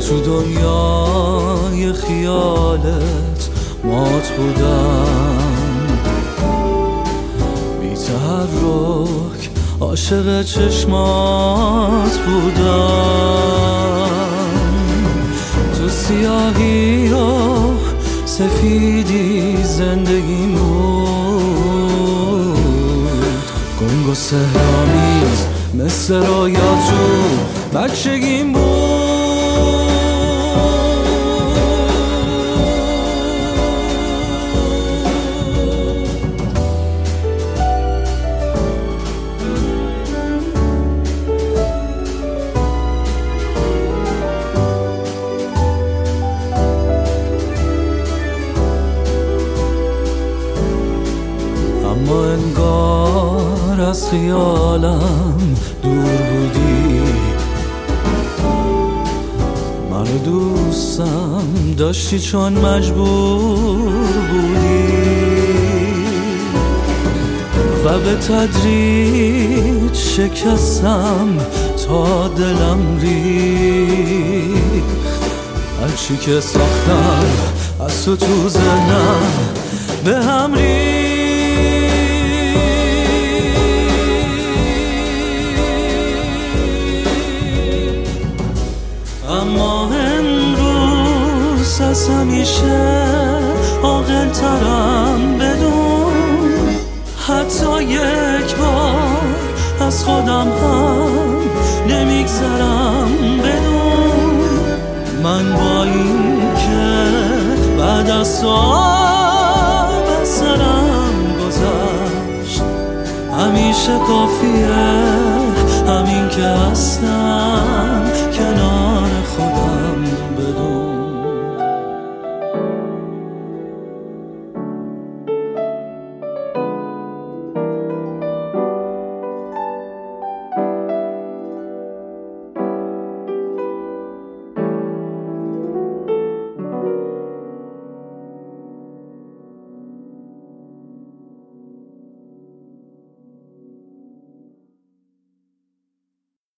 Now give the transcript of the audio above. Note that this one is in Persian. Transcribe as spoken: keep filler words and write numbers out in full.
تو دنیای خیالت مات بودم، بی تحرک عاشق چشمات بودم. تو سیاهی و سفیدی زندگیم بود، گنگ و سحرآمیز مثل رویا تو بچگیم بود. اما انگار از خیالم دور بودی، منو دوستم داشتی چون مجبور بودی و به تدریج شکستم تا دلم ریخت. هرچی که ساختم از تو تو ذهنم به هم ریخت. اما امروز از همیشه عاقل ترم، بدون حتی یک بار از خودم هم نمیگذرم، بدون من با این که بعد از تو به سرم گذشت همیشه کافیه همین که هستم کنار خودم.